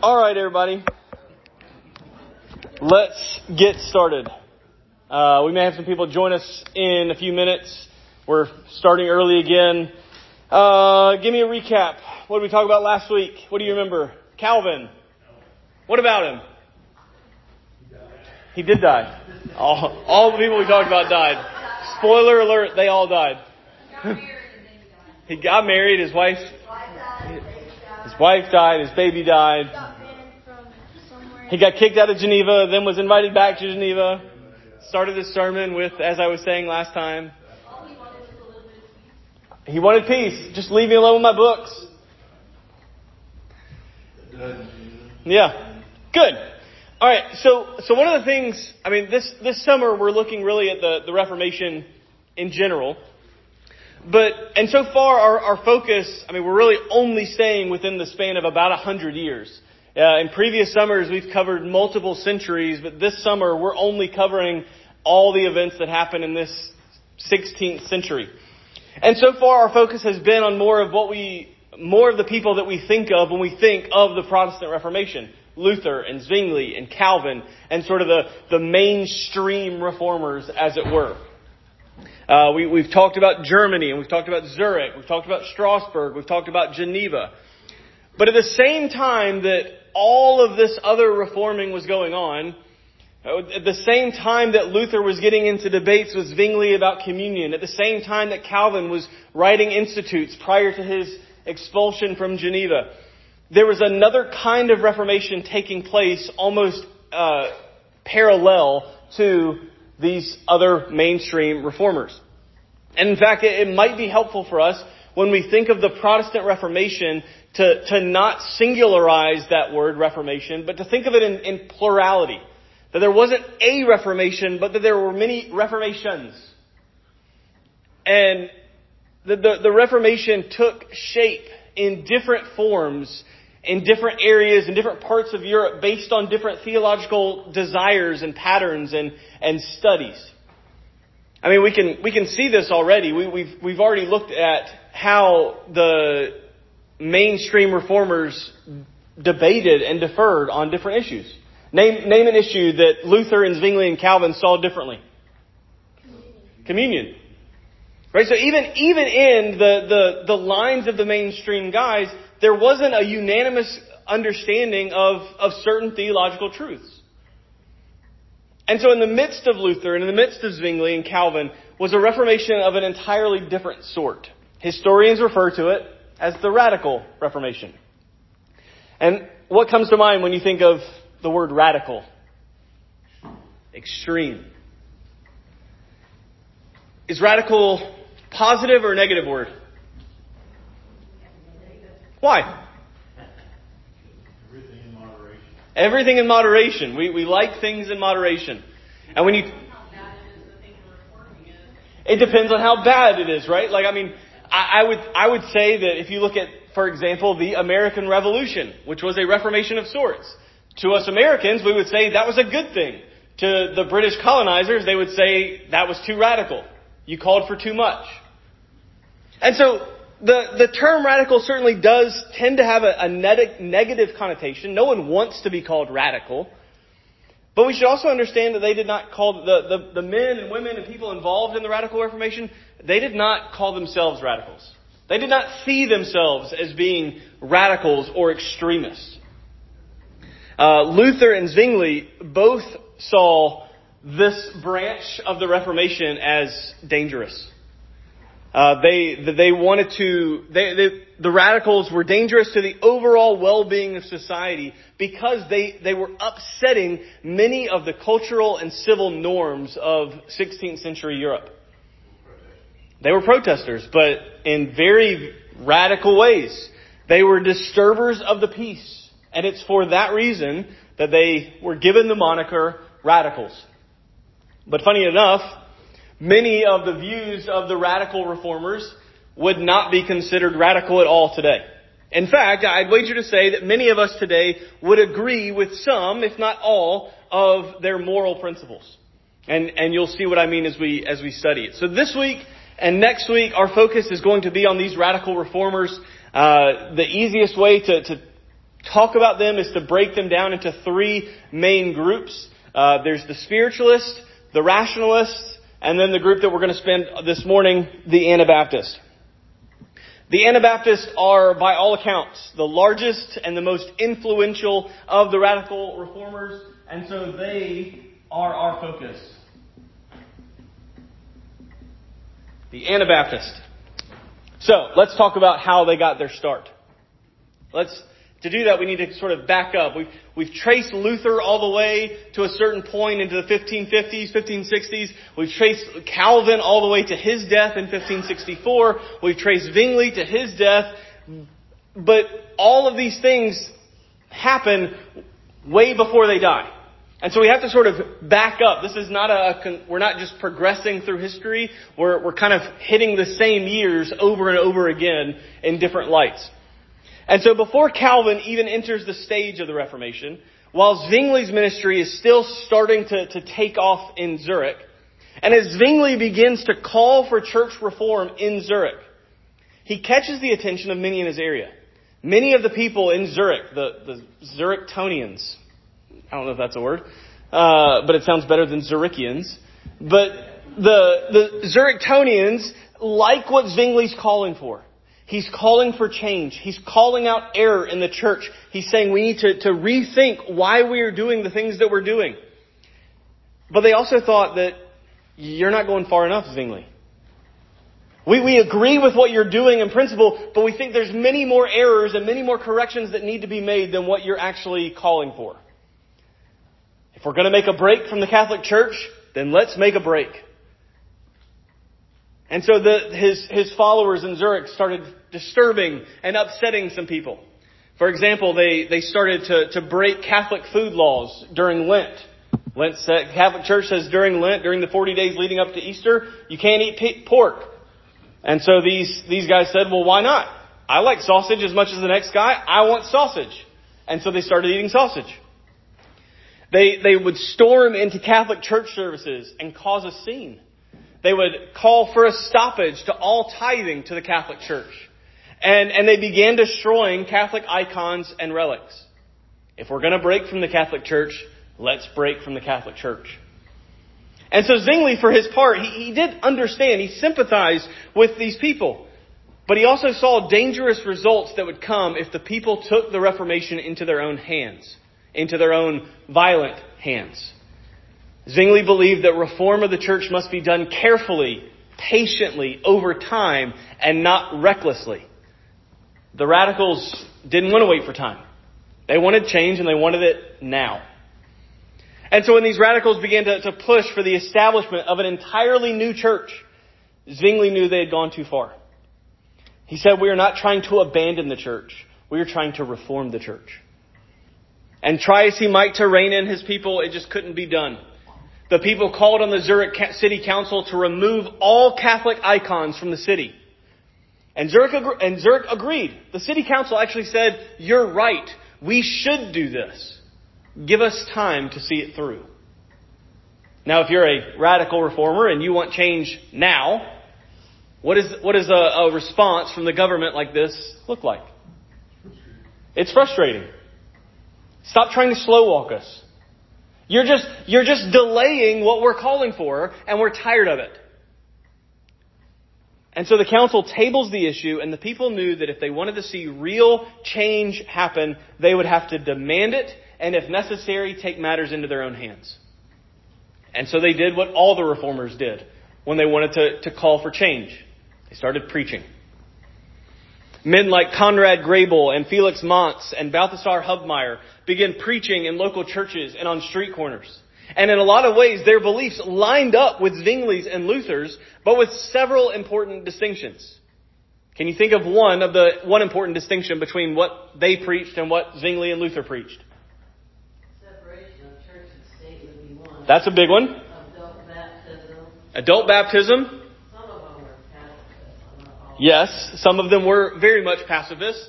All right, everybody. Let's get started. We may have some people join us in a few minutes. We're starting early again. Give me a recap. What did we talk about last week? What do you remember? Calvin. What about him? He did die. All the people we talked about died. Spoiler alert, they all died. He got married, his wife died, his baby died. He got kicked out of Geneva, then was invited back to Geneva. Started his sermon with, as I was saying last time, he wanted peace. Just leave me alone with my books. Yeah. Good. All right. So one of the things, this summer we're looking really at the Reformation in general. And so far our focus, we're really only staying within the span of about 100 years. In previous summers we've covered multiple centuries, but this summer we're only covering all the events that happened in this 16th century. And so far our focus has been on more of the people that we think of when we think of the Protestant Reformation. Luther and Zwingli and Calvin and sort of the mainstream reformers, as it were. We've talked about Germany and we've talked about Zurich. We've talked about Strasbourg. We've talked about Geneva. But at the same time that all of this other reforming was going on, at the same time that Luther was getting into debates with Zwingli about communion, at the same time that Calvin was writing institutes prior to his expulsion from Geneva, there was another kind of reformation taking place almost parallel to these other mainstream reformers. And in fact, it might be helpful for us when we think of the Protestant Reformation to not singularize that word Reformation, but to think of it in plurality. That there wasn't a Reformation, but that there were many Reformations. And the Reformation took shape in different forms, in different areas, in different parts of Europe, based on different theological desires and patterns and studies. We can see this already. We've already looked at how the mainstream reformers debated and differed on different issues. Name an issue that Luther and Zwingli and Calvin saw differently. Communion. Right? So even in the lines of the mainstream guys, there wasn't a unanimous understanding of certain theological truths. And so in the midst of Luther and in the midst of Zwingli and Calvin was a Reformation of an entirely different sort. Historians refer to it as the Radical Reformation. And what comes to mind when you think of the word radical? Extreme. Is radical positive or negative word? Why? Everything in moderation. Everything in moderation. We like things in moderation. And when you... It depends on how bad it is, right? I would say that if you look at, for example, the American Revolution, which was a reformation of sorts. To us Americans, we would say that was a good thing. To the British colonizers, they would say that was too radical. You called for too much. And so the term radical certainly does tend to have a negative connotation. No one wants to be called radical. But we should also understand that they did not call the men and women and people involved in the Radical Reformation, they did not call themselves radicals. They did not see themselves as being radicals or extremists. Luther and Zwingli both saw this branch of the Reformation as dangerous. The radicals were dangerous to the overall well-being of society because they were upsetting many of the cultural and civil norms of 16th century Europe. They were protesters, but in very radical ways. They were disturbers of the peace. And it's for that reason that they were given the moniker radicals. But funny enough, many of the views of the radical reformers would not be considered radical at all today. In fact, I'd wager to say that many of us today would agree with some, if not all, of their moral principles. And you'll see what I mean as we study it. So this week and next week, our focus is going to be on these radical reformers. The easiest way to talk about them is to break them down into three main groups. There's the spiritualist, the rationalist, and then the group that we're going to spend this morning, the Anabaptist. The Anabaptists are, by all accounts, the largest and the most influential of the radical reformers, and so they are our focus. The Anabaptist. So, let's talk about how they got their start. To do that, we need to sort of back up. We've traced Luther all the way to a certain point into the 1550s, 1560s. We've traced Calvin all the way to his death in 1564. We've traced Zwingli to his death. But all of these things happen way before they die. And so we have to sort of back up. This is not we're not just progressing through history. We're kind of hitting the same years over and over again in different lights. And so before Calvin even enters the stage of the Reformation, while Zwingli's ministry is still starting to take off in Zurich, and as Zwingli begins to call for church reform in Zurich, he catches the attention of many in his area. Many of the people in Zurich, the Zurichtonians, I don't know if that's a word, but it sounds better than Zurichians, but the Zurichtonians like what Zwingli's calling for. He's calling for change. He's calling out error in the church. He's saying we need to rethink why we are doing the things that we're doing. But they also thought that you're not going far enough, Zwingli. We agree with what you're doing in principle, but we think there's many more errors and many more corrections that need to be made than what you're actually calling for. If we're going to make a break from the Catholic Church, then let's make a break. And so his followers in Zurich started disturbing and upsetting some people. For example, they started to break Catholic food laws during Lent. Catholic Church says during Lent, during the 40 days leading up to Easter, you can't eat pork. And so these guys said, well, why not? I like sausage as much as the next guy. I want sausage. And so they started eating sausage. They would storm into Catholic church services and cause a scene. They would call for a stoppage to all tithing to the Catholic Church. And they began destroying Catholic icons and relics. If we're going to break from the Catholic Church, let's break from the Catholic Church. And so Zwingli, for his part, he did understand. He sympathized with these people. But he also saw dangerous results that would come if the people took the Reformation into their own hands, into their own violent hands. Zwingli believed that reform of the church must be done carefully, patiently, over time, and not recklessly. The radicals didn't want to wait for time. They wanted change and they wanted it now. And so when these radicals began to push for the establishment of an entirely new church, Zwingli knew they had gone too far. He said, we are not trying to abandon the church. We are trying to reform the church. And try as he might to rein in his people, it just couldn't be done. The people called on the Zurich City Council to remove all Catholic icons from the city. And Zurich agreed. The city council actually said, you're right. We should do this. Give us time to see it through. Now, if you're a radical reformer and you want change now, what does a response from the government like this look like? It's frustrating. Stop trying to slow walk us. You're just delaying what we're calling for, and we're tired of it. And so the council tables the issue, and the people knew that if they wanted to see real change happen, they would have to demand it, and if necessary, take matters into their own hands. And so they did what all the reformers did when they wanted to call for change. They started preaching. Men like Conrad Grebel and Felix Mantz and Balthasar Hubmaier began preaching in local churches and on street corners. And in a lot of ways, their beliefs lined up with Zwingli's and Luther's, but with several important distinctions. Can you think of one important distinction between what they preached and what Zwingli and Luther preached? Separation of church and state would be one. That's a big one. Adult baptism. Adult baptism. Some of them were pacifist. Not all. Yes, some of them were very much pacifist.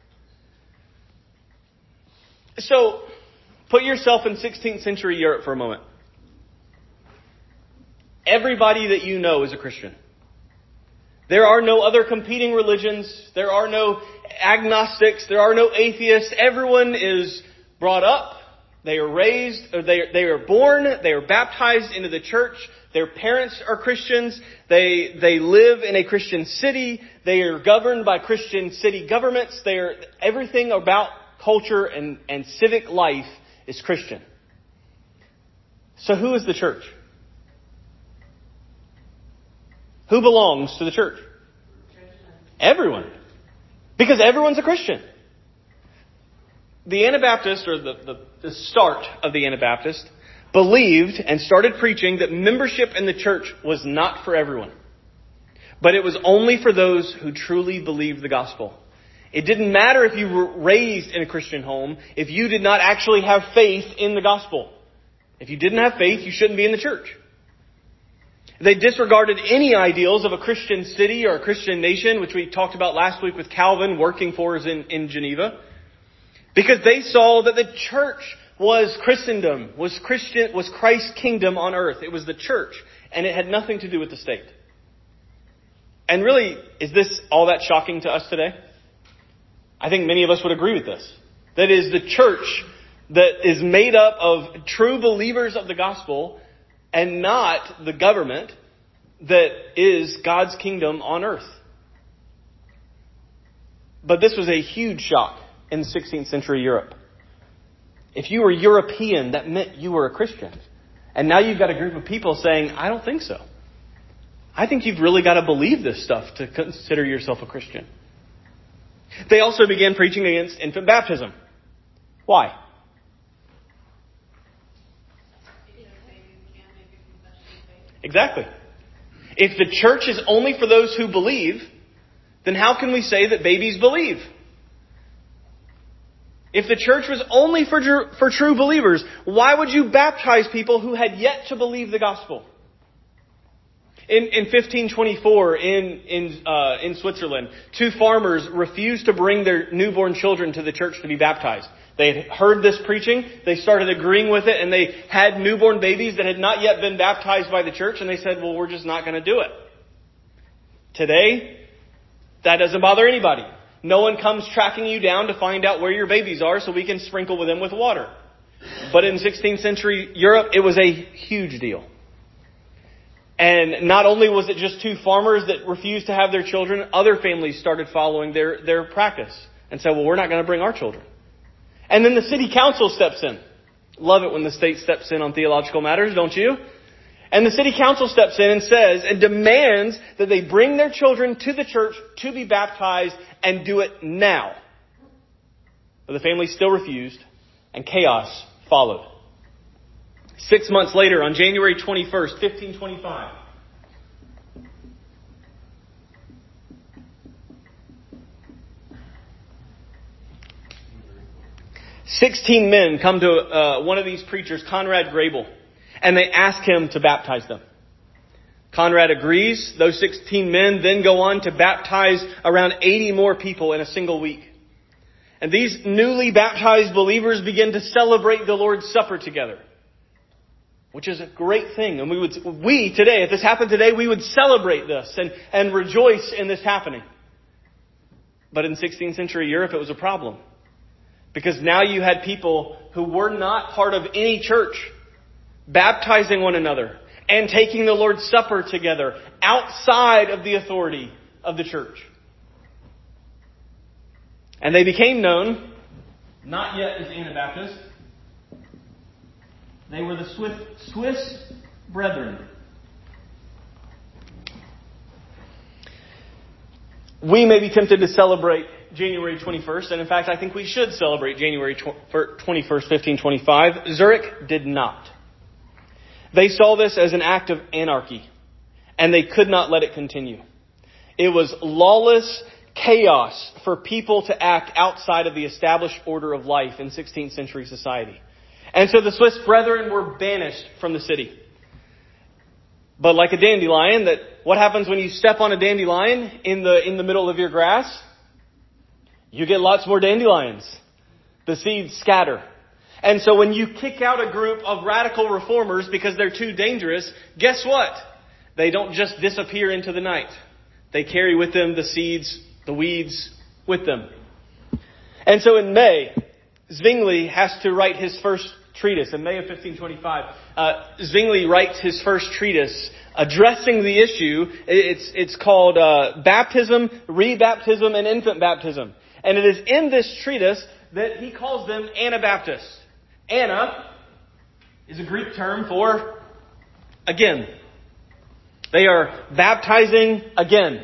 So, put yourself in 16th century Europe for a moment. Everybody that you know is a Christian. There are no other competing religions. There are no agnostics. There are no atheists. Everyone is brought up. They are raised, or they are born. They are baptized into the church. Their parents are Christians. They live in a Christian city. They are governed by Christian city governments. Everything about culture and civic life is Christian. So who is the church? Who belongs to the church? Everyone. Because everyone's a Christian. The Anabaptist, or the start of the Anabaptist, believed and started preaching that membership in the church was not for everyone. But it was only for those who truly believed the gospel. It didn't matter if you were raised in a Christian home if you did not actually have faith in the gospel. If you didn't have faith, you shouldn't be in the church. They disregarded any ideals of a Christian city or a Christian nation, which we talked about last week with Calvin working for us in Geneva. Because they saw that the church was Christendom, was Christ's kingdom on earth. It was the church, and it had nothing to do with the state. And really, is this all that shocking to us today? I think many of us would agree with this. That is the church that is made up of true believers of the gospel and not the government that is God's kingdom on earth. But this was a huge shock in 16th century Europe. If you were European, that meant you were a Christian. And now you've got a group of people saying, I don't think so. I think you've really got to believe this stuff to consider yourself a Christian. They also began preaching against infant baptism. Why? Exactly. If the church is only for those who believe, then how can we say that babies believe? If the church was only for true believers, why would you baptize people who had yet to believe the gospel? In 1524 in Switzerland, two farmers refused to bring their newborn children to the church to be baptized. They had heard this preaching, they started agreeing with it, and they had newborn babies that had not yet been baptized by the church, and they said, well, we're just not going to do it. Today, that doesn't bother anybody. No one comes tracking you down to find out where your babies are so we can sprinkle them with water. But in 16th century Europe, it was a huge deal. And not only was it just two farmers that refused to have their children, other families started following their practice and said, well, we're not going to bring our children. And then the city council steps in. Love it when the state steps in on theological matters, don't you? And the city council steps in and says and demands that they bring their children to the church to be baptized and do it now. But the family still refused, and chaos followed. 6 months later, on January 21st, 1525, "16 men come to one of these preachers, Conrad Grebel, and they ask him to baptize them. Conrad agrees. Those 16 men then go on to baptize around 80 more people in a single week. And these newly baptized believers begin to celebrate the Lord's Supper together, which is a great thing. And we today, if this happened today, we would celebrate this and rejoice in this happening. But in 16th century Europe, it was a problem. Because now you had people who were not part of any church baptizing one another and taking the Lord's Supper together outside of the authority of the church. And they became known, not yet as Anabaptists. They were the Swiss Brethren. We may be tempted to celebrate January 21st, and in fact, I think we should celebrate January 21st, 1525. Zurich did not. They saw this as an act of anarchy, and they could not let it continue. It was lawless chaos for people to act outside of the established order of life in 16th century society. And so the Swiss Brethren were banished from the city. But like a dandelion, what happens when you step on a dandelion in the middle of your grass? You get lots more dandelions. The seeds scatter. And so when you kick out a group of radical reformers because they're too dangerous, guess what? They don't just disappear into the night. They carry with them the seeds, the weeds with them. And so in May, Zwingli has to write his first treatise. In May of 1525, Zwingli writes his first treatise addressing the issue. It's called Baptism, Rebaptism, and Infant Baptism. And it is in this treatise that he calls them Anabaptists. Ana is a Greek term for again. They are baptizing again.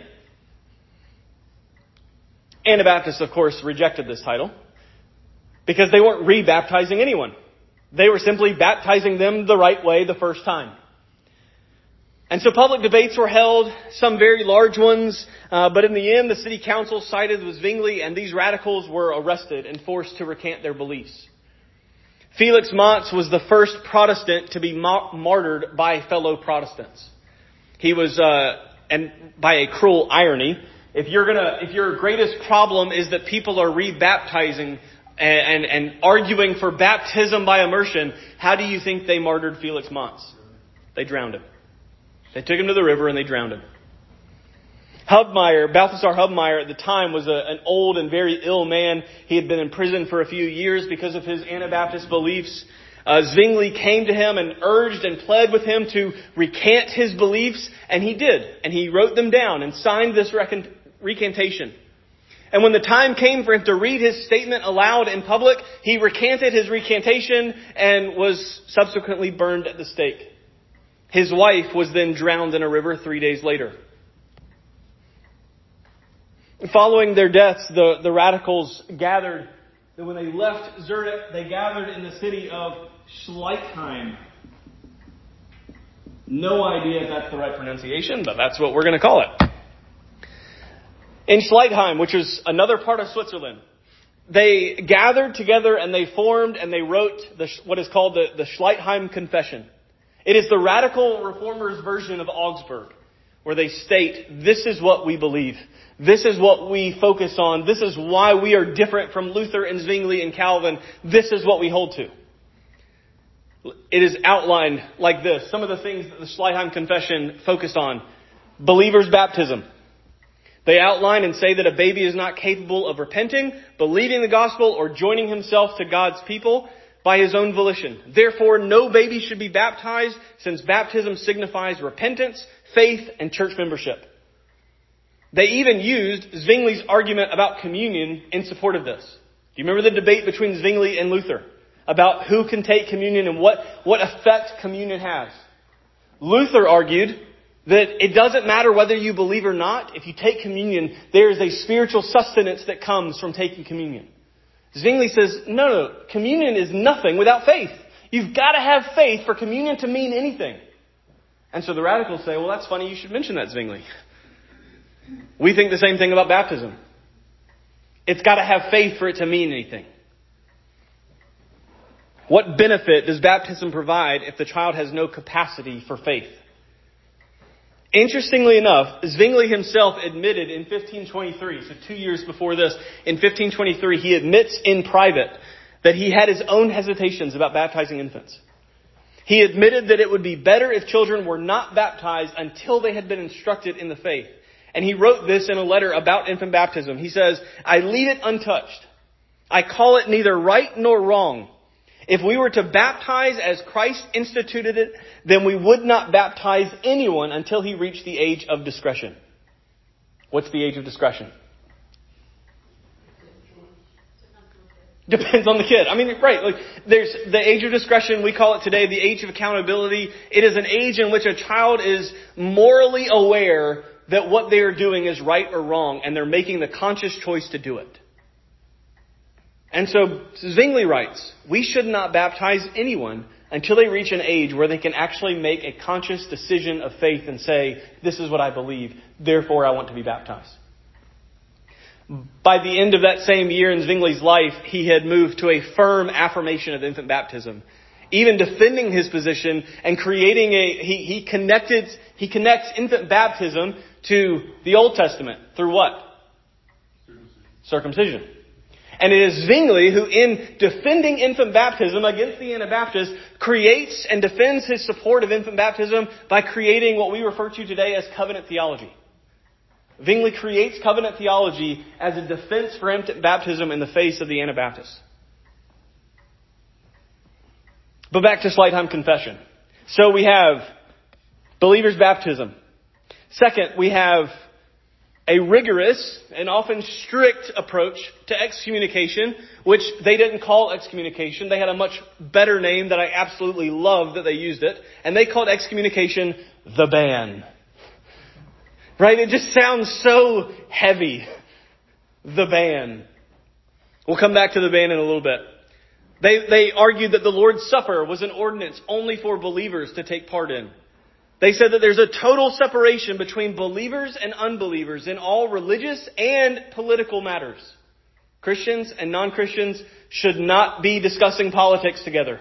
Anabaptists, of course, rejected this title because they weren't rebaptizing anyone. They were simply baptizing them the right way the first time. And so public debates were held, some very large ones, but in the end the city council sided with Zwingli, and these radicals were arrested and forced to recant their beliefs. Felix Manz was the first Protestant to be martyred by fellow Protestants. He was, and by a cruel irony, if your greatest problem is that people are rebaptizing and arguing for baptism by immersion, how do you think they martyred Felix Manz? They drowned him. They took him to the river and they drowned him. Balthasar Hubmaier at the time was an old and very ill man. He had been in prison for a few years because of his Anabaptist beliefs. Zwingli came to him and urged and pled with him to recant his beliefs, and he did. And he wrote them down and signed this recantation. And when the time came for him to read his statement aloud in public, he recanted his recantation and was subsequently burned at the stake. His wife was then drowned in a river 3 days later. Following their deaths, the radicals gathered. And when they left Zurich, they gathered in the city of Schleitheim. No idea if that's the right pronunciation, but that's what we're going to call it. In Schleitheim, which is another part of Switzerland, they gathered together and they formed and they wrote what is called the Schleitheim Confession. It is the radical reformers' version of Augsburg, where they state, this is what we believe. This is what we focus on. This is why we are different from Luther and Zwingli and Calvin. This is what we hold to. It is outlined like this. Some of the things that the Schleitheim Confession focused on. Believers' baptism. They outline and say that a baby is not capable of repenting, believing the gospel, or joining himself to God's people by his own volition. Therefore, no baby should be baptized, since baptism signifies repentance, faith, and church membership. They even used Zwingli's argument about communion in support of this. Do you remember the debate between Zwingli and Luther about who can take communion and what effect communion has? Luther argued that it doesn't matter whether you believe or not. If you take communion, there is a spiritual sustenance that comes from taking communion. Zwingli says, no, communion is nothing without faith. You've got to have faith for communion to mean anything. And so the radicals say, well, that's funny, you should mention that, Zwingli. We think the same thing about baptism. It's got to have faith for it to mean anything. What benefit does baptism provide if the child has no capacity for faith? Interestingly enough, Zwingli himself admitted in 1523, so 2 years before this, in 1523, he admits in private that he had his own hesitations about baptizing infants. He admitted that it would be better if children were not baptized until they had been instructed in the faith. And he wrote this in a letter about infant baptism. He says, I leave it untouched. I call it neither right nor wrong. If we were to baptize as Christ instituted it, then we would not baptize anyone until he reached the age of discretion. What's the age of discretion? Depends on the kid. I mean, right. Like, there's the age of discretion. We call it today the age of accountability. It is an age in which a child is morally aware that what they are doing is right or wrong, and they're making the conscious choice to do it. And so Zwingli writes, we should not baptize anyone until they reach an age where they can actually make a conscious decision of faith and say, this is what I believe, therefore I want to be baptized. By the end of that same year in Zwingli's life, he had moved to a firm affirmation of infant baptism, even defending his position and creating he connects infant baptism to the Old Testament through what? Circumcision. And it is Zwingli who, in defending infant baptism against the Anabaptists, creates and defends his support of infant baptism by creating what we refer to today as covenant theology. Zwingli creates covenant theology as a defense for infant baptism in the face of the Anabaptists. But back to Schleitheim Confession. So we have believers' baptism. Second, we have a rigorous and often strict approach to excommunication, which they didn't call excommunication. They had a much better name that I absolutely love that they used it. And they called excommunication the ban. Right? It just sounds so heavy. The ban. We'll come back to the ban in a little bit. They argued that the Lord's Supper was an ordinance only for believers to take part in. They said that there's a total separation between believers and unbelievers in all religious and political matters. Christians and non-Christians should not be discussing politics together.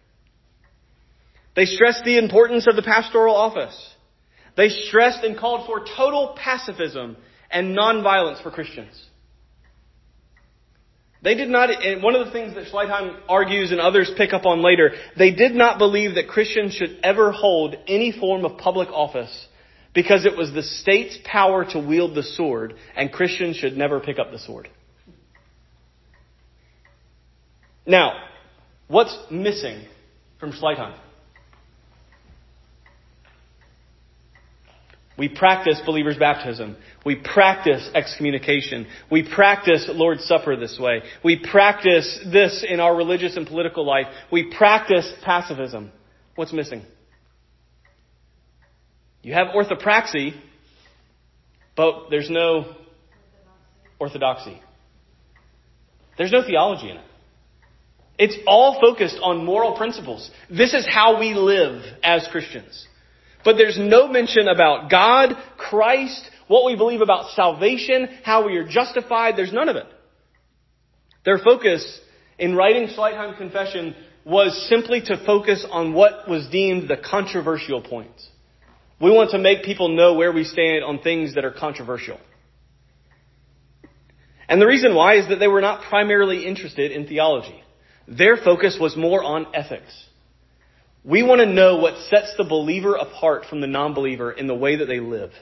They stressed the importance of the pastoral office. They stressed and called for total pacifism and nonviolence for Christians. They did not, and one of the things that Schleitheim argues and others pick up on later, they did not believe that Christians should ever hold any form of public office because it was the state's power to wield the sword, and Christians should never pick up the sword. Now, what's missing from Schleitheim? We practice believers' baptism. We practice excommunication. We practice Lord's Supper this way. We practice this in our religious and political life. We practice pacifism. What's missing? You have orthopraxy, but there's no orthodoxy. There's no theology in it. It's all focused on moral principles. This is how we live as Christians. But there's no mention about God, Christ, what we believe about salvation, how we are justified. There's none of it. Their focus in writing Schleitheim Confession was simply to focus on what was deemed the controversial points. We want to make people know where we stand on things that are controversial. And the reason why is that they were not primarily interested in theology. Their focus was more on ethics. We want to know what sets the believer apart from the non-believer in the way that they live.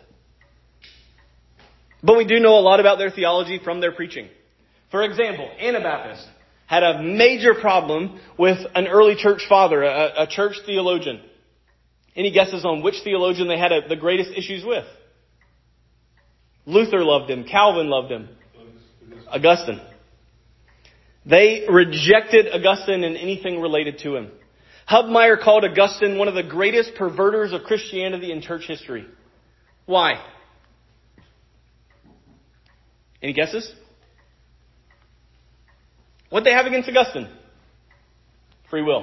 But we do know a lot about their theology from their preaching. For example, Anabaptists had a major problem with an early church father, a church theologian. Any guesses on which theologian they had the greatest issues with? Luther loved him. Calvin loved him. Augustine. They rejected Augustine and anything related to him. Hubmaier called Augustine one of the greatest perverters of Christianity in church history. Why? Any guesses? What'd they have against Augustine? Free will.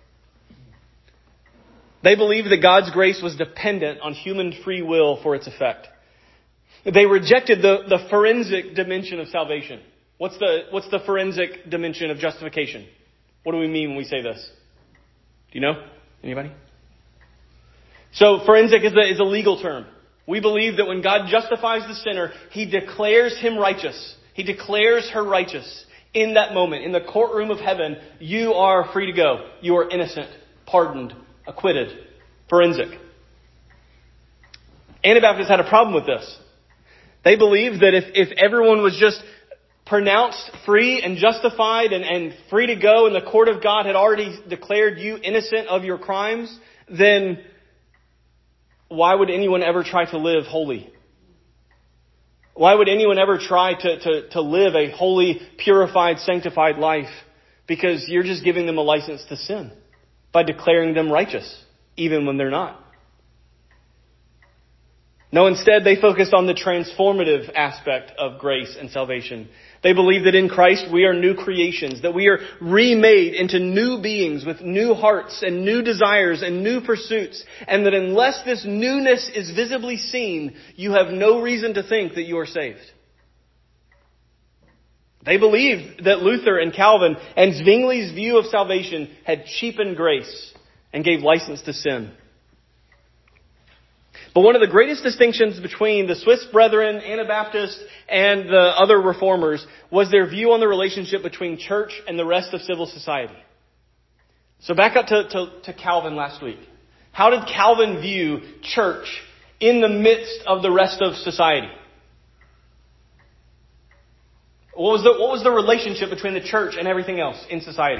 They believed that God's grace was dependent on human free will for its effect. They rejected the forensic dimension of salvation. What's the forensic dimension of justification? What do we mean when we say this? Do you know? Anybody? So forensic is a legal term. We believe that when God justifies the sinner, He declares him righteous. He declares her righteous. In that moment, in the courtroom of heaven, you are free to go. You are innocent, pardoned, acquitted. Forensic. Anabaptists had a problem with this. They believed that if everyone was just pronounced free and justified and free to go, and the court of God had already declared you innocent of your crimes, then why would anyone ever try to live holy? Why would anyone ever try to live a holy, purified, sanctified life? Because you're just giving them a license to sin by declaring them righteous, even when they're not. No, instead they focused on the transformative aspect of grace and salvation. They believe that in Christ we are new creations, that we are remade into new beings with new hearts and new desires and new pursuits, and that unless this newness is visibly seen, you have no reason to think that you are saved. They believed that Luther and Calvin and Zwingli's view of salvation had cheapened grace and gave license to sin. But one of the greatest distinctions between the Swiss Brethren, Anabaptists, and the other reformers was their view on the relationship between church and the rest of civil society. So back up to Calvin last week. How did Calvin view church in the midst of the rest of society? What was the relationship between the church and everything else in society?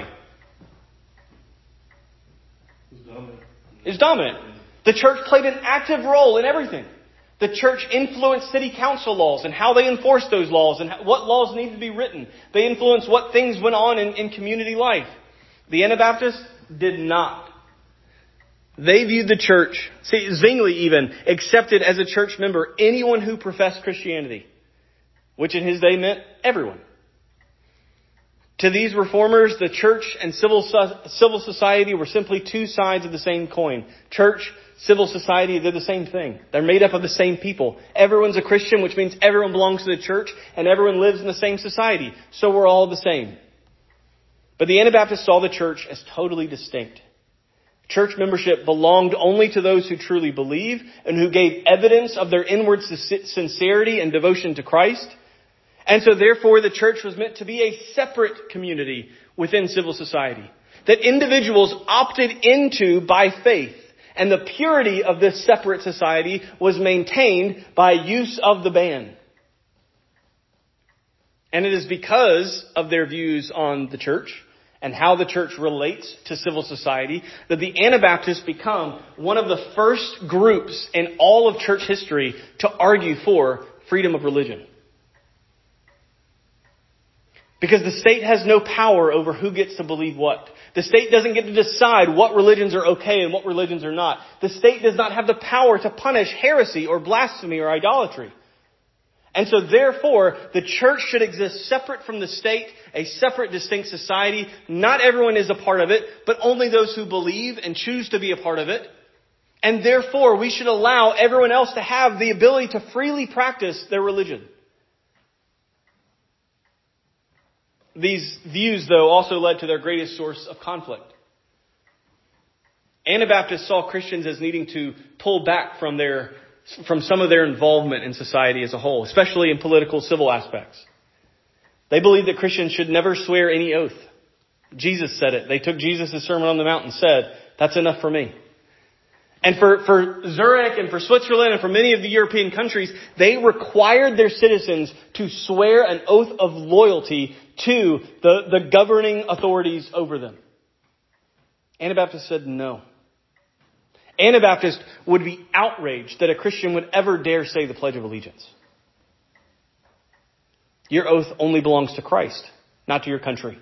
It was dominant. The church played an active role in everything. The church influenced city council laws and how they enforced those laws and what laws needed to be written. They influenced what things went on in community life. The Anabaptists did not. They viewed the church, Zwingli even, accepted as a church member anyone who professed Christianity, which in his day meant everyone. To these reformers, the church and civil society were simply two sides of the same coin. Church, civil society, they're the same thing. They're made up of the same people. Everyone's a Christian, which means everyone belongs to the church, and everyone lives in the same society. So we're all the same. But the Anabaptists saw the church as totally distinct. Church membership belonged only to those who truly believe and who gave evidence of their inward sincerity and devotion to Christ. And so therefore the church was meant to be a separate community within civil society that individuals opted into by faith. And the purity of this separate society was maintained by use of the ban. And it is because of their views on the church and how the church relates to civil society that the Anabaptists become one of the first groups in all of church history to argue for freedom of religion. Because the state has no power over who gets to believe what. The state doesn't get to decide what religions are okay and what religions are not. The state does not have the power to punish heresy or blasphemy or idolatry. And so therefore, the church should exist separate from the state, a separate, distinct society. Not everyone is a part of it, but only those who believe and choose to be a part of it. And therefore, we should allow everyone else to have the ability to freely practice their religion. These views, though, also led to their greatest source of conflict. Anabaptists saw Christians as needing to pull back from some of their involvement in society as a whole, especially in political, civil aspects. They believed that Christians should never swear any oath. Jesus said it. They took Jesus' Sermon on the Mount and said, "That's enough for me." And for Zurich and for Switzerland and for many of the European countries, they required their citizens to swear an oath of loyalty to the governing authorities over them. Anabaptists said no. Anabaptists would be outraged that a Christian would ever dare say the Pledge of Allegiance. Your oath only belongs to Christ, not to your country.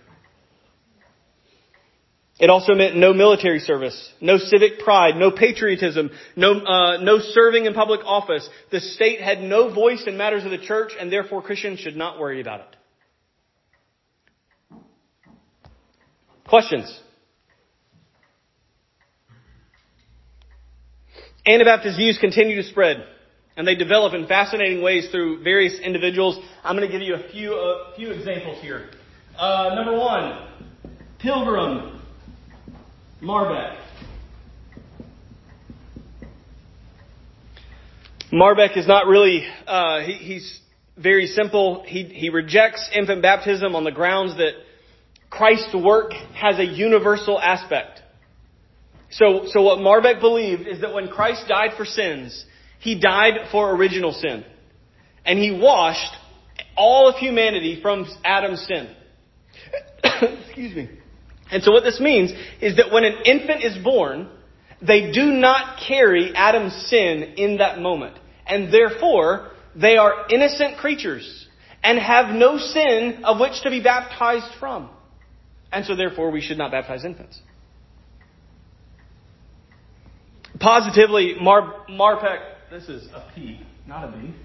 It also meant no military service, no civic pride, no patriotism, no serving in public office. The state had no voice in matters of the church, and therefore Christians should not worry about it. Questions? Anabaptist views continue to spread, and they develop in fascinating ways through various individuals. I'm going to give you a few examples here. Number one, Pilgrim Marbeck. Marbeck is not really, he's very simple. He rejects infant baptism on the grounds that Christ's work has a universal aspect. So what Marbeck believed is that when Christ died for sins, He died for original sin. And He washed all of humanity from Adam's sin. Excuse me. And so what this means is that when an infant is born, they do not carry Adam's sin in that moment. And therefore, they are innocent creatures and have no sin of which to be baptized from. And so therefore, we should not baptize infants. Positively, Marbeck, this is a P, not a B.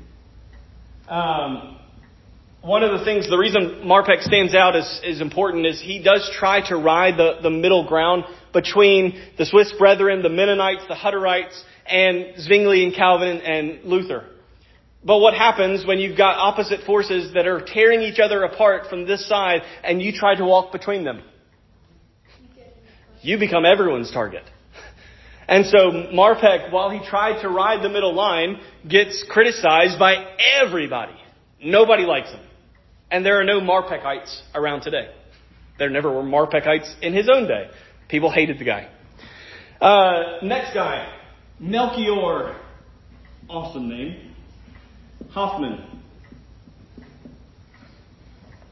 One of the things, the reason Marbeck stands out is important is he does try to ride the middle ground between the Swiss Brethren, the Mennonites, the Hutterites, and Zwingli and Calvin and Luther. But what happens when you've got opposite forces that are tearing each other apart from this side and you try to walk between them? You become everyone's target. And so Marbeck, while he tried to ride the middle line, gets criticized by everybody. Nobody likes him. And there are no Marpeckites around today. There never were Marpeckites in his own day. People hated the guy. Next guy, Melchior. Awesome name. Hoffman.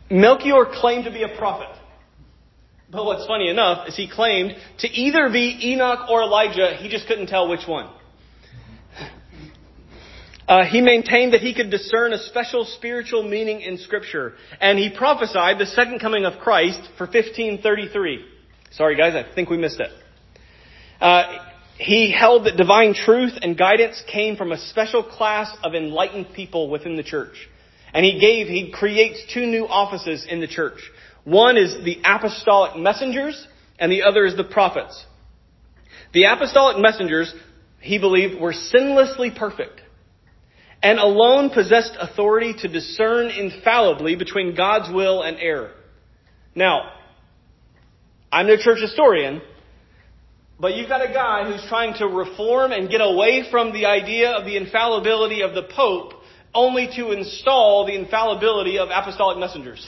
Melchior claimed to be a prophet. But what's funny enough is he claimed to either be Enoch or Elijah. He just couldn't tell which one. He maintained that he could discern a special spiritual meaning in Scripture. And he prophesied the second coming of Christ for 1533. Sorry guys, I think we missed it. He held that divine truth and guidance came from a special class of enlightened people within the church. And he creates two new offices in the church. One is the apostolic messengers, and the other is the prophets. The apostolic messengers, he believed, were sinlessly perfect and alone possessed authority to discern infallibly between God's will and error. Now, I'm no church historian, but you've got a guy who's trying to reform and get away from the idea of the infallibility of the Pope only to install the infallibility of apostolic messengers.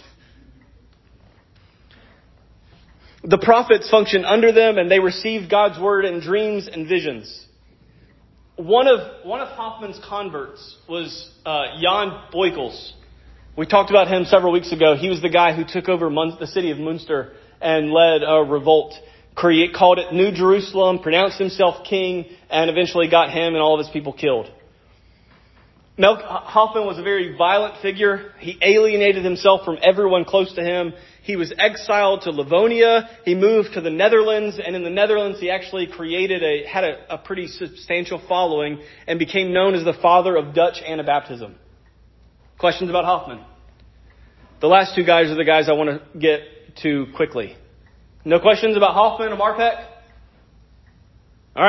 The prophets functioned under them, and they received God's word in dreams and visions. One of Hoffman's converts was Jan Boykels. We talked about him several weeks ago. He was the guy who took over the city of Münster and led a revolt. Called it New Jerusalem, pronounced himself king, and eventually got him and all of his people killed. Hoffman was a very violent figure. He alienated himself from everyone close to him. He was exiled to Livonia. He moved to the Netherlands, and in the Netherlands he actually had a pretty substantial following and became known as the father of Dutch Anabaptism. Questions about Hoffman? The last two guys are the guys I want to get to quickly. No questions about Hoffman or Marpeck? All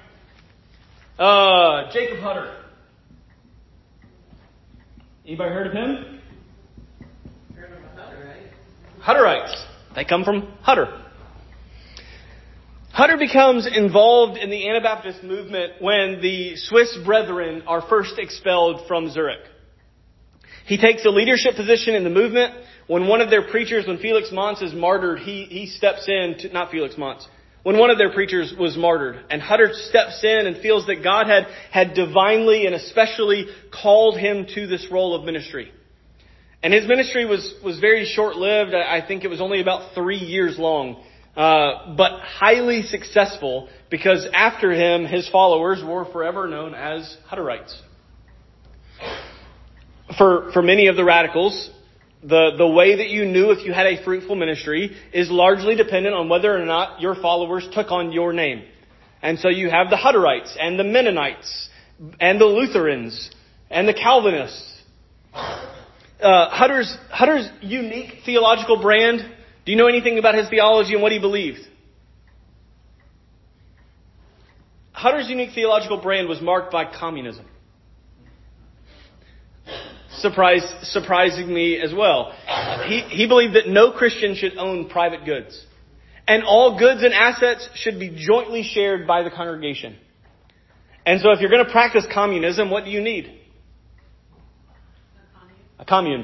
right. Jacob Hutter. Anybody heard of him? Heard of a Hutterite? Hutterites. They come from Hutter. Hutter becomes involved in the Anabaptist movement when the Swiss Brethren are first expelled from Zurich. He takes a leadership position in the movement. When one of their preachers, when Felix Manz is martyred, he steps in to, not Felix Manz, when one of their preachers was martyred, and Hutter steps in and feels that God had divinely and especially called him to this role of ministry. And his ministry was very short-lived. I think it was only about 3 years long, but highly successful because after him, his followers were forever known as Hutterites. For many of the radicals, the way that you knew if you had a fruitful ministry is largely dependent on whether or not your followers took on your name. And so you have the Hutterites and the Mennonites and the Lutherans and the Calvinists. Hutter's unique theological brand. Do you know anything about his theology and what he believed? Hutter's unique theological brand was marked by communism. Surprising me as well. He believed that no Christian should own private goods. And all goods and assets should be jointly shared by the congregation. And so if you're going to practice communism, what do you need? A commune.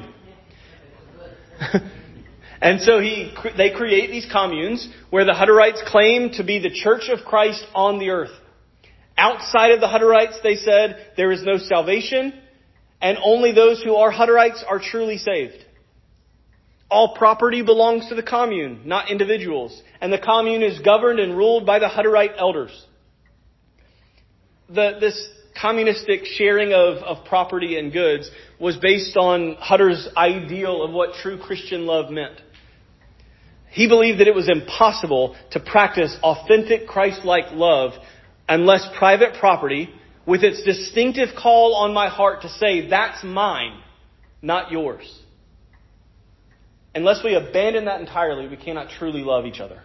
And so they create these communes where the Hutterites claim to be the church of Christ on the earth. Outside of the Hutterites, they said, there is no salvation. And only those who are Hutterites are truly saved. All property belongs to the commune, not individuals. And the commune is governed and ruled by the Hutterite elders. This communistic sharing of property and goods was based on Hutter's ideal of what true Christian love meant. He believed that it was impossible to practice authentic Christ-like love unless private property, with its distinctive call on my heart to say, that's mine, not yours. Unless we abandon that entirely, we cannot truly love each other.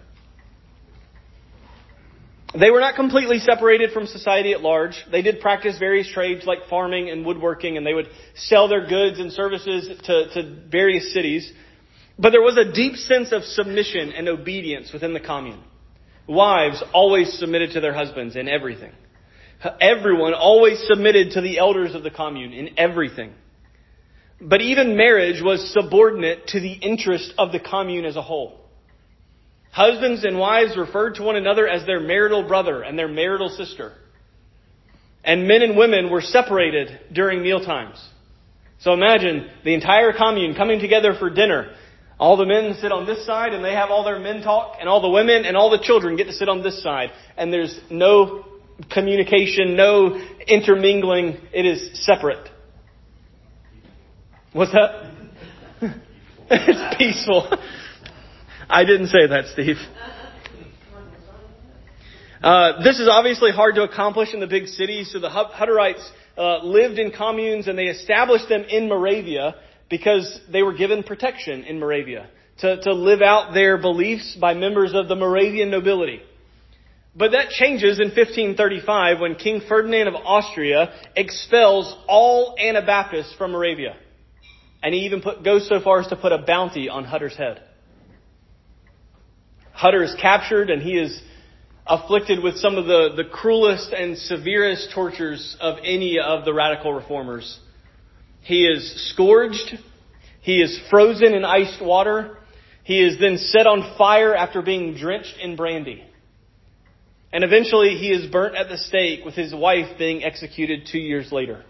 They were not completely separated from society at large. They did practice various trades like farming and woodworking, and they would sell their goods and services to various cities. But there was a deep sense of submission and obedience within the commune. Wives always submitted to their husbands in everything. Everyone always submitted to the elders of the commune in everything. But even marriage was subordinate to the interest of the commune as a whole. Husbands and wives referred to one another as their marital brother and their marital sister. And men and women were separated during meal times. So imagine the entire commune coming together for dinner. All the men sit on this side and they have all their men talk, and all the women and all the children get to sit on this side. And there's no communication, no intermingling. It is separate. What's that? It's peaceful. I didn't say that, Steve. This is obviously hard to accomplish in the big cities. So the Hutterites lived in communes, and they established them in Moravia because they were given protection in Moravia to live out their beliefs by members of the Moravian nobility. But that changes in 1535 when King Ferdinand of Austria expels all Anabaptists from Moravia. And he even goes so far as to put a bounty on Hutter's head. Hutter is captured, and he is afflicted with some of the cruelest and severest tortures of any of the radical reformers. He is scourged. He is frozen in iced water. He is then set on fire after being drenched in brandy. And eventually he is burnt at the stake, with his wife being executed 2 years later.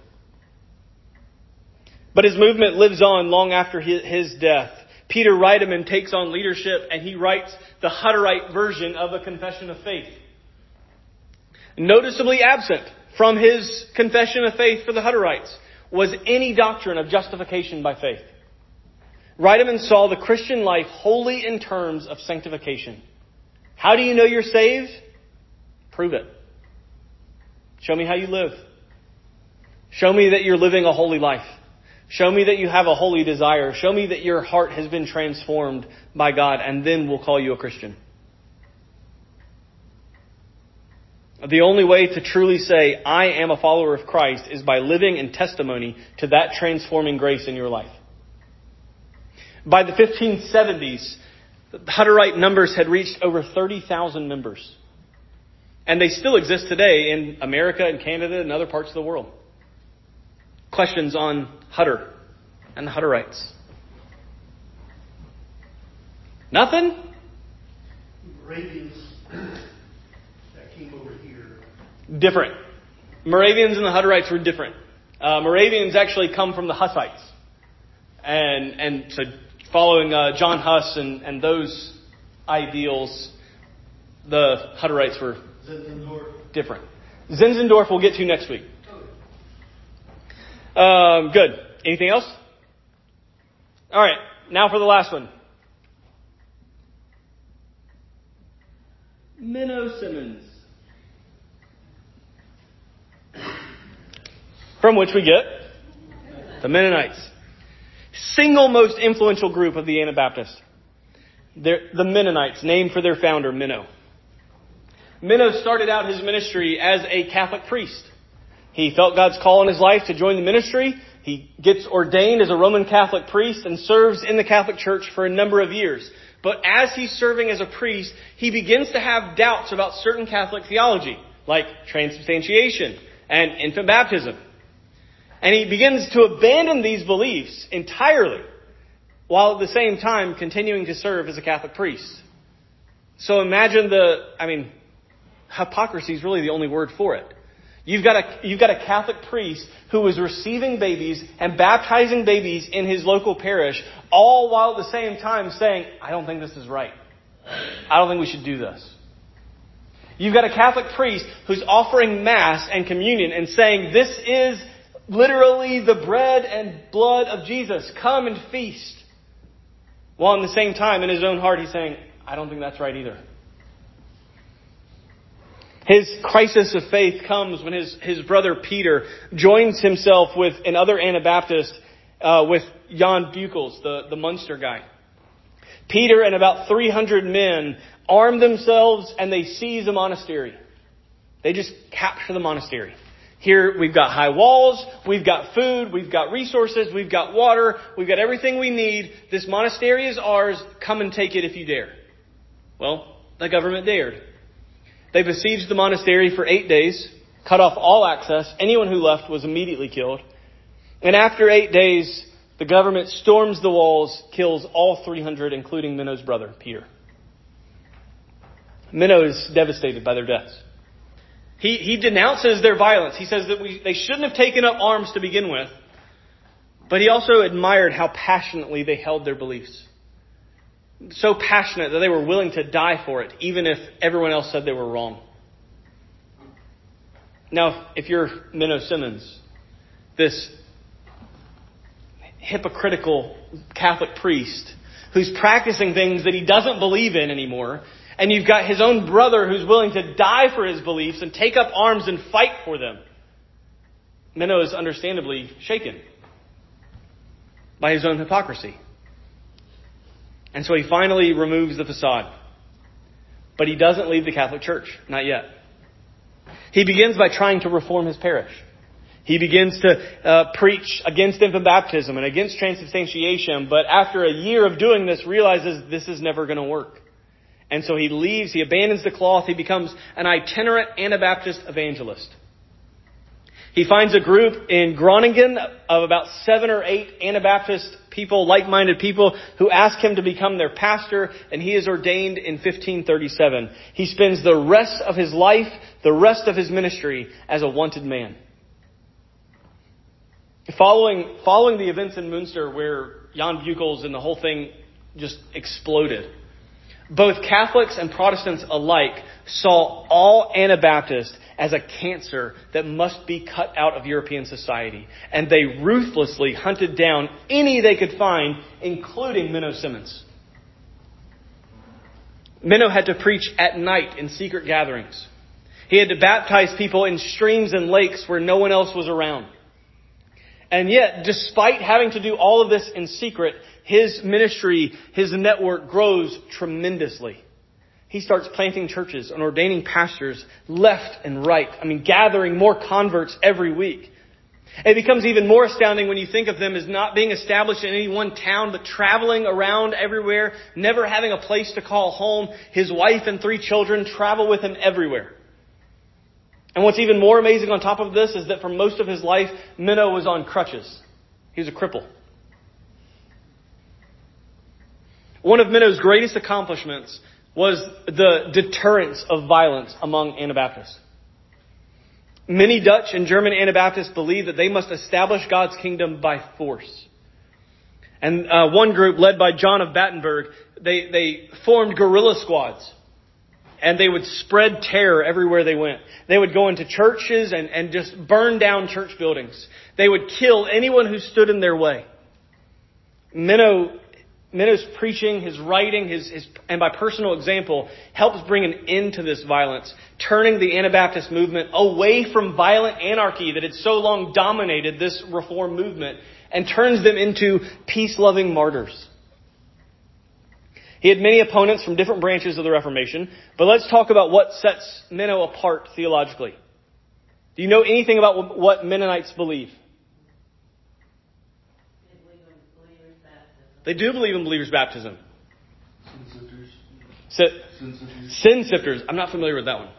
But his movement lives on long after his death. Peter Reidemann takes on leadership, and he writes the Hutterite version of a confession of faith. Noticeably absent from his confession of faith for the Hutterites was any doctrine of justification by faith. Reidemann saw the Christian life wholly in terms of sanctification. How do you know you're saved? Prove it. Show me how you live. Show me that you're living a holy life. Show me that you have a holy desire. Show me that your heart has been transformed by God, and then we'll call you a Christian. The only way to truly say, I am a follower of Christ, is by living in testimony to that transforming grace in your life. By the 1570s, the Hutterite numbers had reached over 30,000 members. And they still exist today in America and Canada and other parts of the world. Questions on Hutter and the Hutterites? Nothing? Moravians that came over here. Different. Moravians and the Hutterites were different. Moravians actually come from the Hussites. And so following John Huss and those ideals, the Hutterites were different. Zinzendorf we'll get to next week. Good. Anything else? All right. Now for the last one. Menno Simmons. From which we get the Mennonites. Single most influential group of the Anabaptists. They're the Mennonites, named for their founder, Menno. Menno started out his ministry as a Catholic priest. He felt God's call in his life to join the ministry. He gets ordained as a Roman Catholic priest and serves in the Catholic Church for a number of years. But as he's serving as a priest, he begins to have doubts about certain Catholic theology, like transubstantiation and infant baptism. And he begins to abandon these beliefs entirely, while at the same time continuing to serve as a Catholic priest. So imagine hypocrisy is really the only word for it. You've got a Catholic priest who is receiving babies and baptizing babies in his local parish, all while at the same time saying, I don't think this is right. I don't think we should do this. You've got a Catholic priest who's offering Mass and communion and saying, this is literally the bread and blood of Jesus. Come and feast. While at the same time, in his own heart, he's saying, I don't think that's right either. His crisis of faith comes when his brother Peter joins himself with another Anabaptist, with Jan Beukels, the Munster guy. Peter and about 300 men arm themselves and they seize a monastery. They just capture the monastery. Here we've got high walls, we've got food, we've got resources, we've got water, we've got everything we need. This monastery is ours. Come and take it if you dare. Well, the government dared. They besieged the monastery for 8 days, cut off all access. Anyone who left was immediately killed. And after 8 days, the government storms the walls, kills all 300, including Menno's brother, Peter. Menno is devastated by their deaths. He denounces their violence. He says that they shouldn't have taken up arms to begin with. But he also admired how passionately they held their beliefs. so passionate that they were willing to die for it, even if everyone else said they were wrong. Now, if you're Menno Simmons, this hypocritical Catholic priest who's practicing things that he doesn't believe in anymore, and you've got his own brother who's willing to die for his beliefs and take up arms and fight for them, Menno is understandably shaken by his own hypocrisy. And so he finally removes the facade. But he doesn't leave the Catholic Church. Not yet. He begins by trying to reform his parish. He begins to preach against infant baptism and against transubstantiation. But after a year of doing this, realizes this is never going to work. And so he leaves. He abandons the cloth. He becomes an itinerant Anabaptist evangelist. He finds a group in Groningen of about 7 or 8 Anabaptist people, like-minded people, who ask him to become their pastor, and he is ordained in 1537. He spends the rest of his life, the rest of his ministry, as a wanted man. Following the events in Münster where Jan Buchels and the whole thing just exploded, both Catholics and Protestants alike saw all Anabaptists as a cancer that must be cut out of European society. And they ruthlessly hunted down any they could find, including Menno Simmons. Menno had to preach at night in secret gatherings. He had to baptize people in streams and lakes where no one else was around. And yet, despite having to do all of this in secret, his ministry, his network grows tremendously. He starts planting churches and ordaining pastors left and right. Gathering more converts every week. It becomes even more astounding when you think of them as not being established in any one town, but traveling around everywhere, never having a place to call home. His wife and 3 children travel with him everywhere. And what's even more amazing on top of this is that for most of his life, Menno was on crutches. He was a cripple. One of Menno's greatest accomplishments was the deterrence of violence among Anabaptists. Many Dutch and German Anabaptists believe that they must establish God's kingdom by force. And one group led by John of Battenberg, they formed guerrilla squads. And they would spread terror everywhere they went. They would go into churches and just burn down church buildings. They would kill anyone who stood in their way. Menno's preaching, his writing, and by personal example, helps bring an end to this violence, turning the Anabaptist movement away from violent anarchy that had so long dominated this reform movement, and turns them into peace-loving martyrs. He had many opponents from different branches of the Reformation, but let's talk about what sets Menno apart theologically. Do you know anything about what Mennonites believe? They do believe in believer's baptism. Sin sifters. I'm not familiar with that one.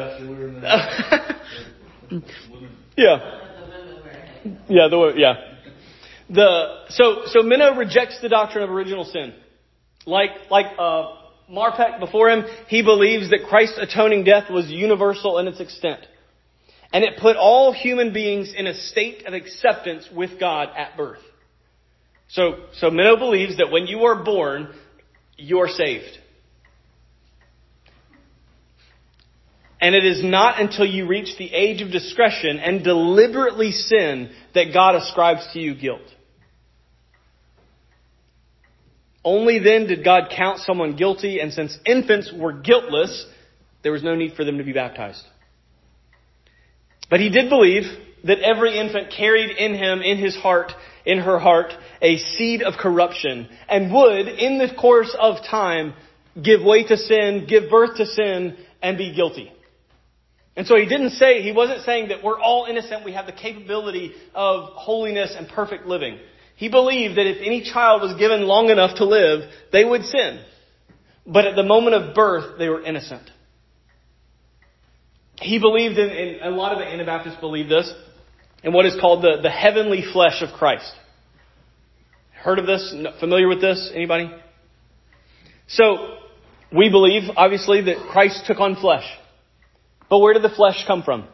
So Menno rejects the doctrine of original sin. Like Marpeck before him, he believes that Christ's atoning death was universal in its extent. And it put all human beings in a state of acceptance with God at birth. So Menno believes that when you are born, you're saved. And it is not until you reach the age of discretion and deliberately sin that God ascribes to you guilt. Only then did God count someone guilty, and since infants were guiltless, there was no need for them to be baptized. But he did believe that every infant carried in him, in his heart, in her heart, a seed of corruption, and would, in the course of time, give way to sin, give birth to sin, and be guilty. And so he wasn't saying that we're all innocent, we have the capability of holiness and perfect living. He believed that if any child was given long enough to live, they would sin. But at the moment of birth, they were innocent. He believed in a lot of the Anabaptists believe this, in what is called the heavenly flesh of Christ. Heard of this? Familiar with this? Anybody? So, we believe, obviously, that Christ took on flesh. But where did the flesh come from?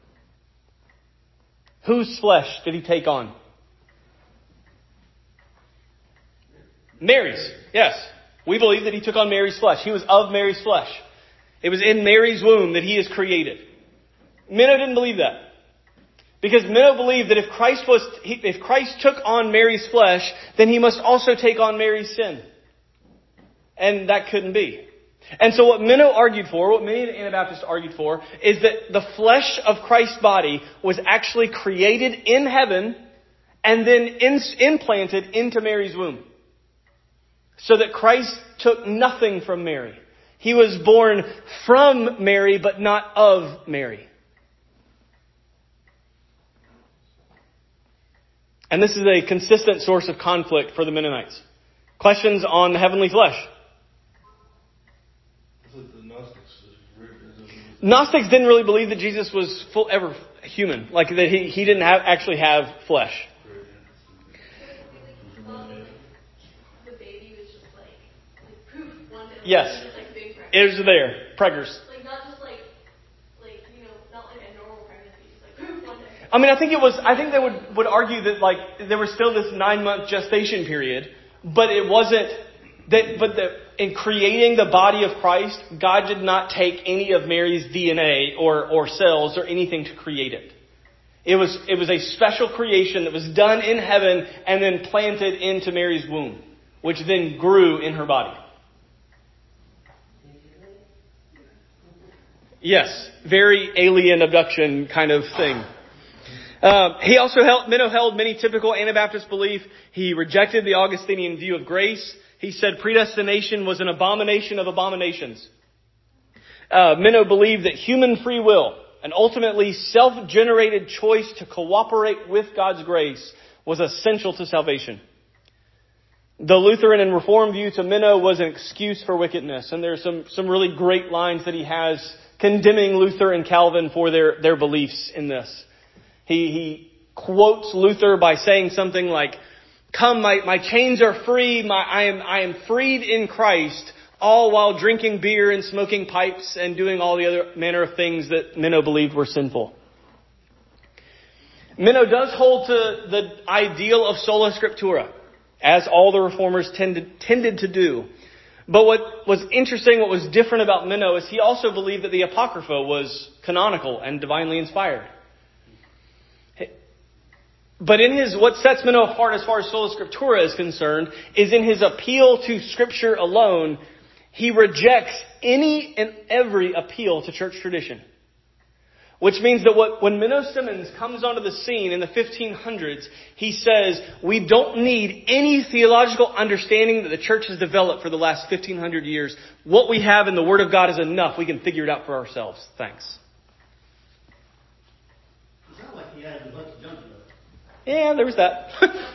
Whose flesh did he take on? Mary's, yes. We believe that he took on Mary's flesh. He was of Mary's flesh. It was in Mary's womb that he is created. Minnow didn't believe that. Because Minnow believed that if Christ took on Mary's flesh, then he must also take on Mary's sin. And that couldn't be. And so what Minnow argued for, what many of the Anabaptists argued for, is that the flesh of Christ's body was actually created in heaven and then implanted into Mary's womb. So that Christ took nothing from Mary. He was born from Mary, but not of Mary. And this is a consistent source of conflict for the Mennonites. Questions on the heavenly flesh. Gnostics didn't really believe that Jesus was ever human, like that he didn't actually have flesh. The baby was just like poof one day. Yes, like big pregnancy. it was there, preggers. Like not just like not like a normal pregnancy, just like poof one day. I mean, I think they would argue that like there was still this 9-month gestation period, but it wasn't that. But in creating the body of Christ, God did not take any of Mary's DNA or cells or anything to create it. It was a special creation that was done in heaven and then planted into Mary's womb, which then grew in her body. Yes, very alien abduction kind of thing. Minnow held many typical Anabaptist belief. He rejected the Augustinian view of grace. He said predestination was an abomination of abominations. Minnow believed that human free will, an ultimately self-generated choice to cooperate with God's grace, was essential to salvation. The Lutheran and Reformed view to Minnow was an excuse for wickedness. And there's some really great lines that he has condemning Luther and Calvin for their beliefs in this. He quotes Luther by saying something like, "Come, my chains are free. I am freed in Christ, all while drinking beer and smoking pipes and doing all the other manner of things that Minnow believed were sinful." Minnow does hold to the ideal of sola scriptura, as all the reformers tended to do. But what was interesting, what was different about Minnow, is he also believed that the Apocrypha was canonical and divinely inspired. But what sets Minnow apart as far as sola scriptura is concerned is in his appeal to Scripture alone, he rejects any and every appeal to church tradition. Which means that when Minnow Simmons comes onto the scene in the 1500s, he says, we don't need any theological understanding that the church has developed for the last 1500 years. What we have in the Word of God is enough. We can figure it out for ourselves. Thanks. It sounds like he added a bunch of junk to it. Yeah, there was that.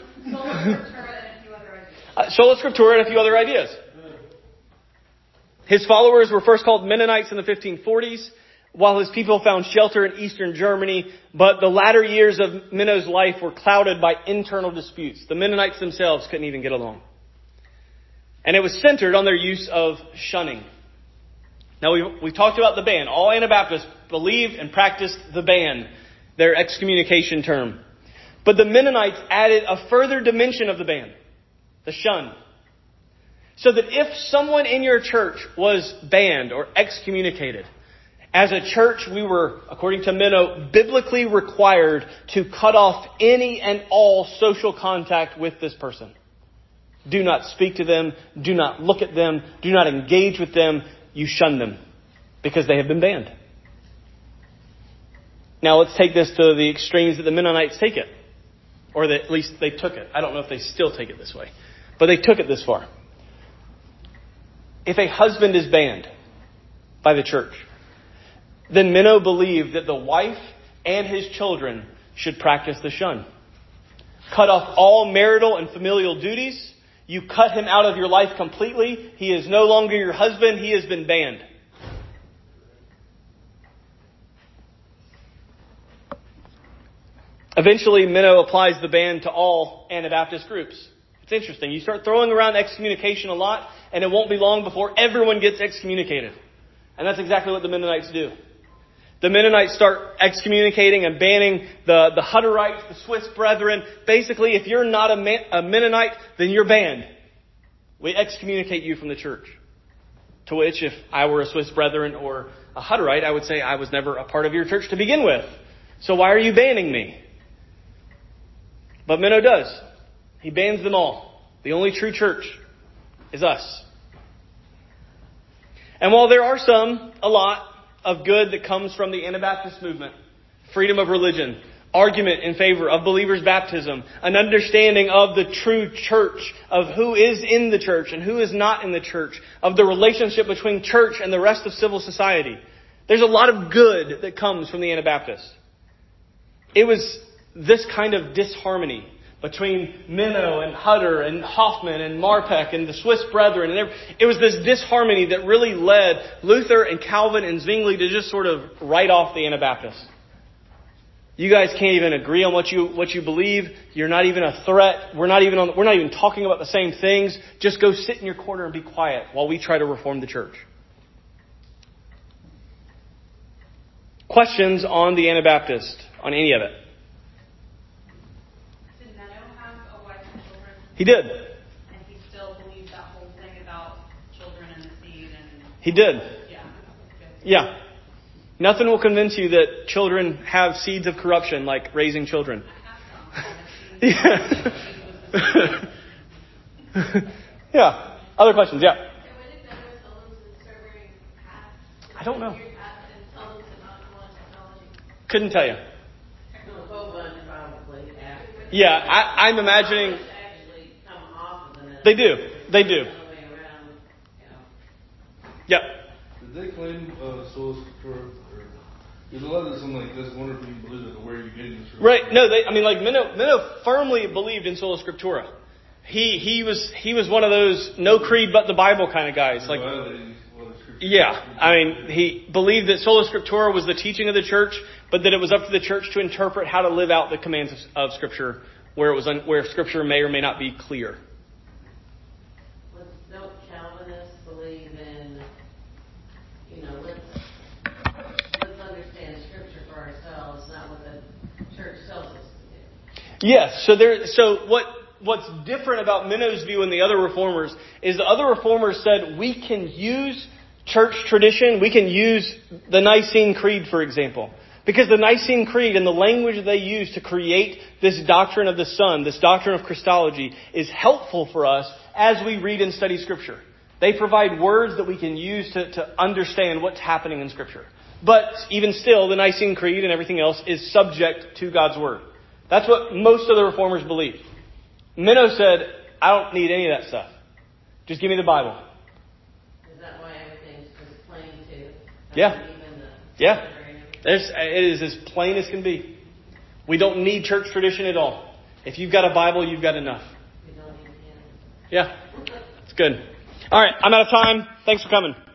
Sola Scriptura and a few other ideas. Sola Scriptura and a few other ideas. His followers were first called Mennonites in the 1540s, while his people found shelter in eastern Germany. But the latter years of Minnow's life were clouded by internal disputes. The Mennonites themselves couldn't even get along. And it was centered on their use of shunning. Now, we've talked about the ban. All Anabaptists believed and practiced the ban, their excommunication term. But the Mennonites added a further dimension of the ban, the shun. So that if someone in your church was banned or excommunicated, as a church we were, according to Minnow, biblically required to cut off any and all social contact with this person. Do not speak to them. Do not look at them. Do not engage with them. You shun them because they have been banned. Now let's take this to the extremes that the Mennonites take it. Or that at least they took it. I don't know if they still take it this way. But they took it this far. If a husband is banned by the church, then Minnow believed that the wife and his children should practice the shun. Cut off all marital and familial duties. You cut him out of your life completely. He is no longer your husband. He has been banned. Eventually, Minnow applies the ban to all Anabaptist groups. It's interesting. You start throwing around excommunication a lot, and it won't be long before everyone gets excommunicated. And that's exactly what the Mennonites do. The Mennonites start excommunicating and banning the Hutterites, the Swiss Brethren. Basically, if you're not a Mennonite, then you're banned. We excommunicate you from the church. To which, if I were a Swiss Brethren or a Hutterite, I would say I was never a part of your church to begin with. So why are you banning me? But Menno does. He bans them all. The only true church is us. And while there are a lot of good that comes from the Anabaptist movement, freedom of religion, argument in favor of believers' baptism, an understanding of the true church, of who is in the church and who is not in the church, of the relationship between church and the rest of civil society. There's a lot of good that comes from the Anabaptists. It was this kind of disharmony between Menno and Hutter and Hoffman and Marpeck and the Swiss Brethren. And it was this disharmony that really led Luther and Calvin and Zwingli to just sort of write off the Anabaptists. You guys can't even agree on what you believe. You're not even a threat. We're not even talking about the same things. Just go sit in your corner and be quiet while we try to reform the church. Questions on the Anabaptist, on any of it? Did Menno have a wife and children? He did. And he still believed that whole thing about children and the seed and... He did. Yeah. Good. Yeah. Nothing will convince you that children have seeds of corruption, like raising children. Yeah. Yeah. Other questions? Yeah. So when did Menno tell them to start wearing hats? I don't know. Weird hats and tell them to not go on technology? Couldn't tell you. No, whole bunch probably after. Yeah, I'm imagining Actually come off of the net. they do. They do. All the way around, you know. Yep. Did they claim sola scriptura? There's a lot of something like this. I wonder if you believe it or where you're getting this from. Right. No, Menno firmly believed in sola scriptura. He was one of those no creed but the Bible kind of guys. Like, yeah, I mean, he believed that sola scriptura was the teaching of the church, but that it was up to the church to interpret how to live out the commands of Scripture, where Scripture may or may not be clear. Don't Calvinists believe in, let's understand Scripture for ourselves, not what the church tells us to do? Yes. So what's different about Menno's view and the other reformers is the other reformers said we can use church tradition. We can use the Nicene Creed, for example. Because the Nicene Creed and the language they use to create this doctrine of the Son, this doctrine of Christology, is helpful for us as we read and study Scripture. They provide words that we can use to understand what's happening in Scripture. But even still, the Nicene Creed and everything else is subject to God's Word. That's what most of the reformers believe. Menno said, I don't need any of that stuff. Just give me the Bible. Is that why everything's just plain too? Yeah. Even the Yeah. It is as plain as can be. We don't need church tradition at all. If you've got a Bible, you've got enough. We don't need him. Yeah. It's good. All right. I'm out of time. Thanks for coming.